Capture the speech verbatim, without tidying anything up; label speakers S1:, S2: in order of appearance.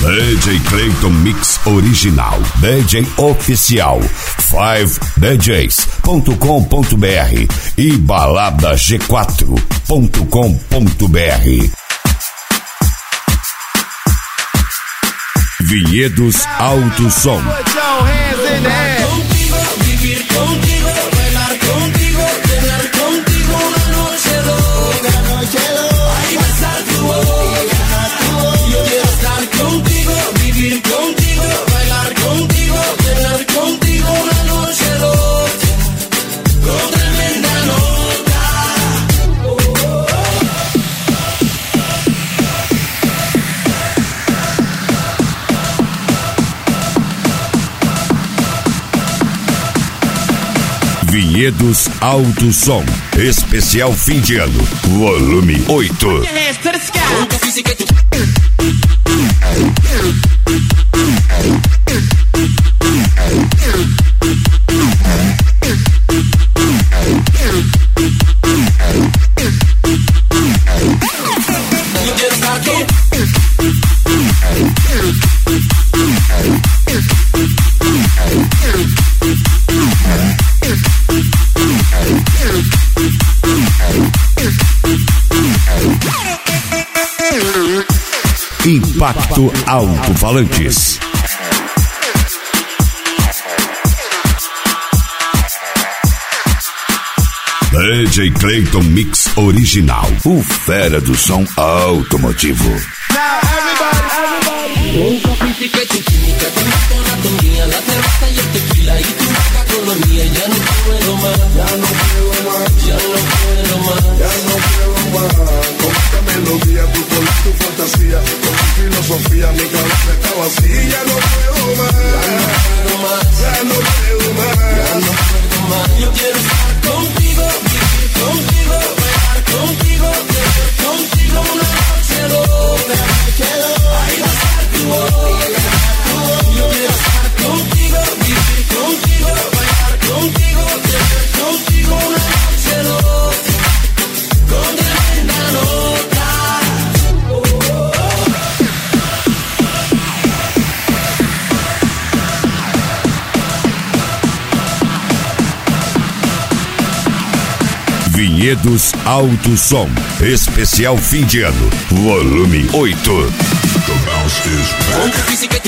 S1: D J Clayton Mix Original, D J Oficial, cinco d js ponto com ponto b r e balada g quatro ponto com ponto b r. Vinhedos Alto Som.
S2: Contigo, vivir contigo, bailar contigo, tener contigo una noche loca, noche loca. Ay, besar tu boca. Yo quiero estar contigo, vivir contigo, bailar contigo, tener contigo una noche loca, con tremenda nota.
S1: Vinhedos Alto Som, especial fim de ano, volume oito. Impacto Alto-Falantes. D J Clayton Mix Original, o fera do som automotivo.
S2: Un sofisticate química, con tu anatomía, la cerveza y el tequila y tu boca colonia. Ya no puedo más, ya no puedo más, ya no puedo más, ya no puedo más. Con esta melodía, tu color, tu fantasía, con tu filosofía, mi cabeza está vacía. Ya no puedo más, ya no puedo más, ya no puedo más, ya no puedo más. Yo quiero estar contigo, vivir contigo, bailar contigo, tener contigo una noche loca, noche loca. Ay, besar tu boca. Yo quiero estar contigo, vivir contigo, bailar contigo, tener contigo una noche loca, con tremenda nota.
S1: Vinhedos Alto Som, especial fim de ano, volume oito.
S2: Com tu física